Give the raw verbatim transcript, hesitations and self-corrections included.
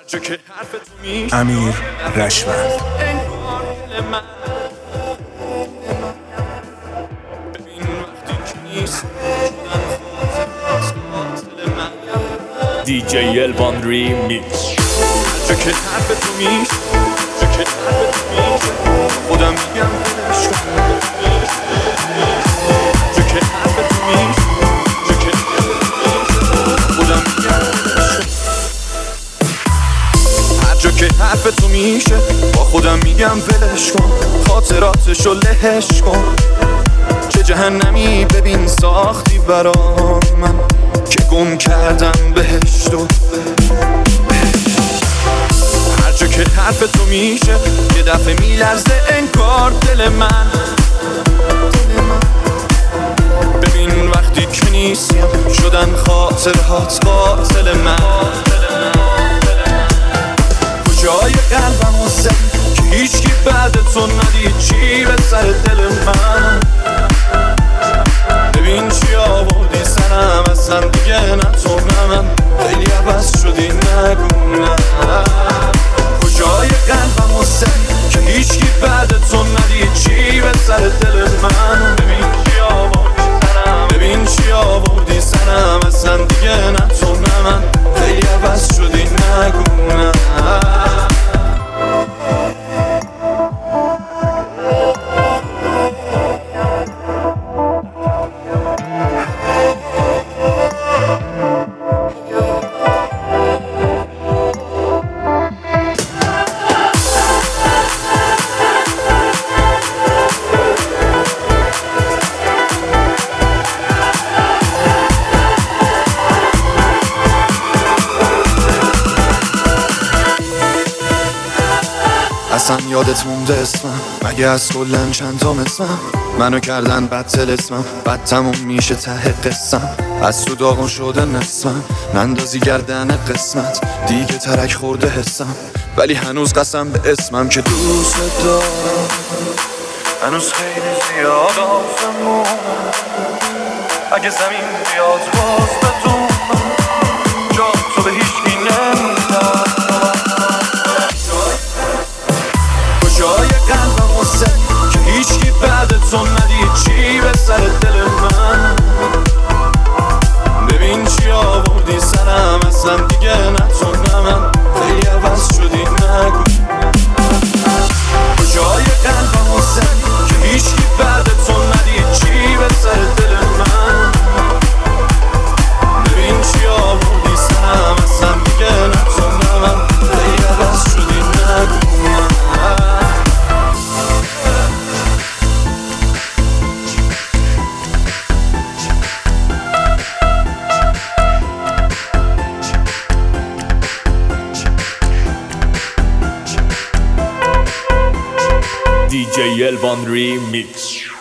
امیر رشوند. دی جی الوان ریمیکس. جو که حرف تو میشه، جو که حرف تو میشه، خودم میگم ولش کن. جو که حرف تو میشه، جو که خودم میگم ولش کن. هر جا که حرف تو میشه با خودم میگم ولش کن. خاطراتشو لهش کن. چه جهنمی ببین ساختی برام من که گم کردم بهشتو. هر جا که حرف تو میشه یه دفعه میلرزه انگار دل من. ببین وقتی که نیستیم شدن خاطرهات قاتل من. کجای قلبم و زدی که هیچکی بعد تو ندید چی به سر دل من. ببین چی آوردی سرم اصلا دیگه نه تو نه من. خیلی عوض شدی نگو نه. کجای قلبم و زدی که هیچکی بعد تو ندید چی به سر دل من. ببین چی آوردی سرم، ببین چی آوردی سرم اصلا دیگه نه تو نه من. خیلی عوض شدی نگو نه. اصلا یادت مونده اسمم مگه از کلن چند تا اسمم. منو کردن بدتل اسمم بد تموم میشه ته قسم. از تو داغون شده نسمم نندازی گردن قسمت. دیگه ترک خورده حسم ولی هنوز قسم به اسمم که دوست دارم. هنوز خیلی زیاد آسمون اگه زمین بیاد باز بدونم جا تو به هیچکی نمیدم. جای قلبم و زدی که هیچکی بعد تو ندید چی به سر دل من. ببین چی آوردی سرم اصلا دیگه نه تو نه من. خیلی عوض شدی نگو. جای قلبم و زدی که هیچکی بعد تو ندید چی به سر دل من. ببین چی آوردی سرم اصلا دیگه نه تو نه من. خیلی عوض شدی نگو. دی جی الوان ریمیکس.